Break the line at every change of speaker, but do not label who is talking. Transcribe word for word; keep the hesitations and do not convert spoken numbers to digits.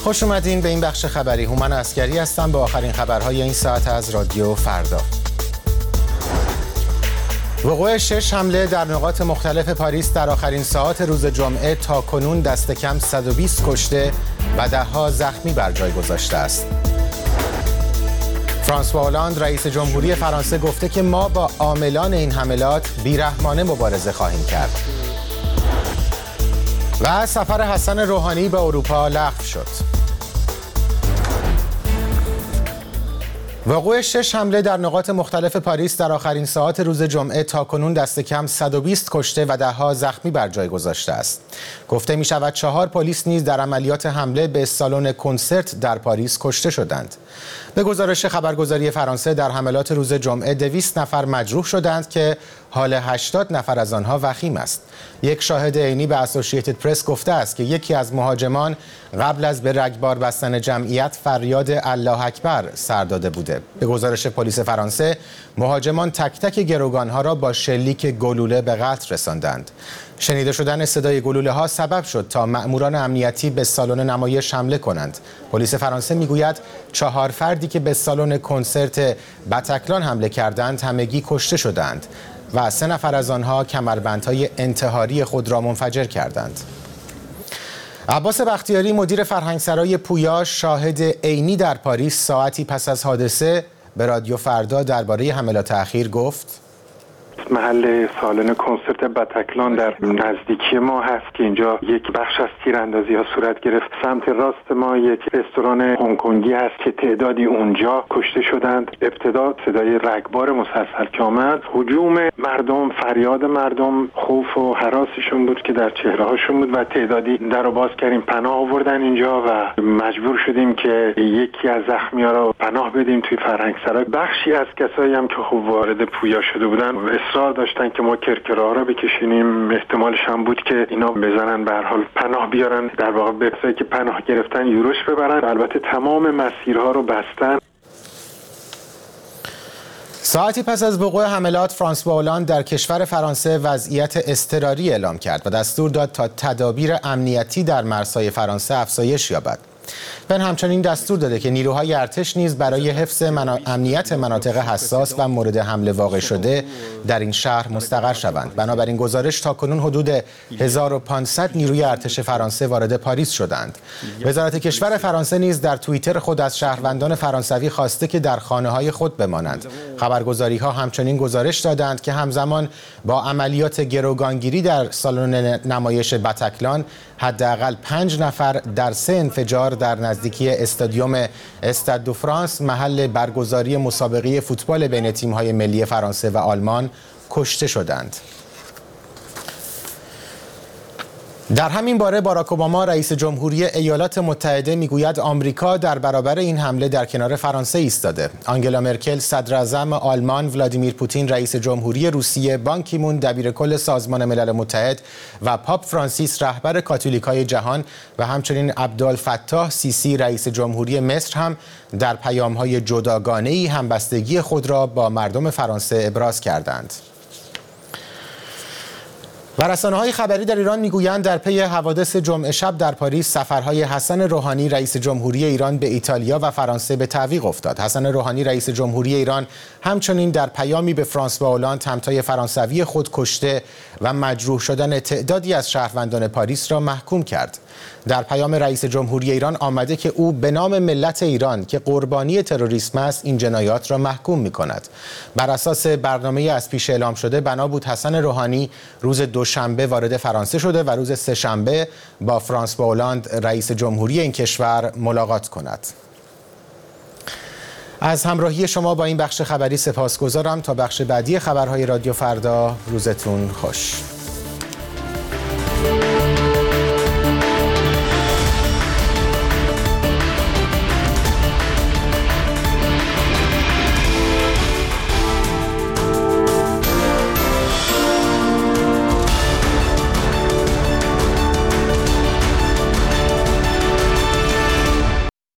خوش اومدین به این بخش خبری. هومن عسکری هستم با آخرین خبرهای این ساعت از رادیو فردا. وقوع شش حمله در نقاط مختلف پاریس در آخرین ساعات روز جمعه تا کنون دست کم صد و بیست کشته و ده‌ها زخمی بر جای گذاشته است. فرانسوا هولاند رئیس جمهوری فرانسه گفته که ما با عاملان این حملات بیرحمانه مبارزه خواهیم کرد. و سفر حسن روحانی به اروپا لغو شد. وقوع شش حمله در نقاط مختلف پاریس در آخرین ساعات روز جمعه تا کنون دست کم صد و بیست کشته و ده‌ها زخمی بر جای گذاشته است. گفته می شود چهار پلیس نیز در عملیات حمله به سالن کنسرت در پاریس کشته شدند. به گزارش خبرگزاری فرانسه در حملات روز جمعه دویست نفر مجروح شدند که حال هشتاد نفر از آنها وخیم است. یک شاهد عینی به اسوسییتد پرس گفته است که یکی از مهاجمان قبل از به رگبار بستن جمعیت فریاد الله اکبر سر داده بوده. به گزارش پلیس فرانسه مهاجمان تک تک گروگانها را با شلیک گلوله به قتل رساندند. شنیده شدن صدای گلوله ها سبب شد تا مأموران امنیتی به سالن نمایش حمله کنند. پلیس فرانسه میگوید چهار فردی که به سالن کنسرت بتکلان حمله کردند همگی کشته شدند و سه نفر از آنها کمربندهای انتحاری خود را منفجر کردند. عباس بختیاری مدیر فرهنگسرای پویا شاهد عینی در پاریس ساعتی پس از حادثه به رادیو فردا درباره حملات اخیر گفت:
محل سالن کنسرت بتکلان در نزدیکی ما هست که اینجا یک بخش از تیراندازی ها صورت گرفت. سمت راست ما یک رستوران هنگکنگی هست که تعدادی اونجا کشته شدند. ابتدا صدای رگبار مسلسل که آمد، هجوم مردم، فریاد مردم، خوف و هراسشون بود که در چهره هاشون بود و تعدادی در رو باز کردیم، پناه آوردن اینجا و مجبور شدیم که یکی از زخمی‌ها رو پناه بدیم توی فرهنگسرای. بخشی از کسایی هم که خوب وارد پویا شده بودن اصرار داشتن که ما کرکره‌ها رو بکشینیم. احتمالش هم بود که اینا بزنن به هر حال پناه بیارن، در واقع به کسایی که پناه گرفتن یورش ببرن. البته تمام مسیرها رو بستن.
ساعتی پس از وقوع حملات فرانسوا هولاند در کشور فرانسه وضعیت اضطراری اعلام کرد و دستور داد تا تدابیر امنیتی در مرزهای فرانسه افزایش یابد. پن همچنین دستور داده که نیروهای ارتش نیز برای حفظ منا... امنیت مناطق حساس و مورد حمله واقع شده در این شهر مستقر شوند. بنابراین گزارش تاکنون حدود هزار و پانصد نیروی ارتش فرانسه وارد پاریس شدند. وزارت کشور فرانسه نیز در توییتر خود از شهروندان فرانسوی خواسته که در خانه‌های خود بمانند. خبرگزاری‌ها همچنین گزارش دادند که همزمان با عملیات گروگانگیری در سالن نمایش بتکلان حداقل پنج نفر در سه انفجار در نزدیکی استادیوم استاد دو فرانس، محل برگزاری مسابقه فوتبال بین تیم‌های ملی فرانسه و آلمان، کشته شدند. در همین باره باراک اوباما رئیس جمهوری ایالات متحده میگوید آمریکا در برابر این حمله در کنار فرانسه ایستاده. آنگلا مرکل صدر اعظم آلمان، ولادیمیر پوتین رئیس جمهوری روسیه، بان کی مون دبیر کل سازمان ملل متحد و پاپ فرانسیس رهبر کاتولیکای جهان و همچنین عبدالفتاح سیسی رئیس جمهوری مصر هم در پیام‌های جداگانه‌ای همبستگی خود را با مردم فرانسه ابراز کردند. و رسانه‌های خبری در ایران میگویند در پی حوادث جمعه شب در پاریس سفرهای حسن روحانی رئیس جمهوری ایران به ایتالیا و فرانسه به تعویق افتاد. حسن روحانی رئیس جمهوری ایران همچنین در پیامی به فرانسوا هولاند همتای فرانسوی خود کشته و مجروح شدن تعدادی از شهروندان پاریس را محکوم کرد. در پیام رئیس جمهوری ایران آمده که او به نام ملت ایران که قربانی تروریسم است این جنایات را محکوم می‌کند. بر اساس برنامه از پیش اعلام شده بنا بود حسن روحانی روز دوشنبه وارد فرانسه شده و روز سه‌شنبه با فرانسوا هولاند رئیس جمهوری این کشور ملاقات کند. از همراهی شما با این بخش خبری سپاسگزارم. تا بخش بعدی خبرهای رادیو فردا، روزتون خوش.